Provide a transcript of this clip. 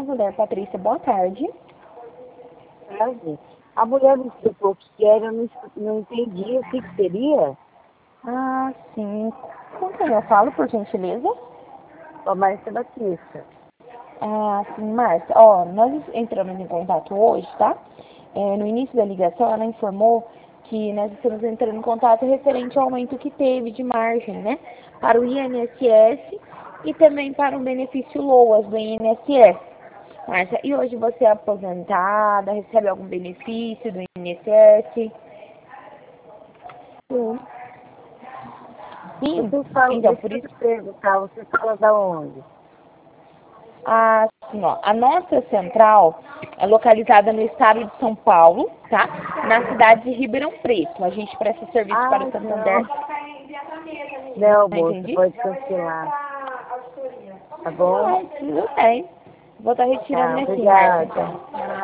Santander. Patrícia, boa tarde. Tarde. A mulher me explicou o que era, eu não entendi o que seria. Ah, sim. Com quem eu falo, por gentileza? A Márcia Batista. Ah, sim, Márcia. Ó, nós entramos em contato hoje, tá? No início da ligação, ela informou que nós estamos entrando em contato referente ao aumento que teve de margem, né? Para o INSS e também para o benefício LOAS do INSS. Márcia, e hoje você é aposentada, recebe algum benefício do INSS? Sim. Sim, Você fala, então, deixa por eu isso, te perguntar, você fala da onde? assim, ó, a nossa central é localizada no estado de São Paulo, tá? Na cidade de Ribeirão Preto. A gente presta serviço para o Santander. Não, Não moça, entendi? pode cancelar. Tá bom? Tudo bem. Vou estar retirando Tá, aqui, Márcia, obrigada. então.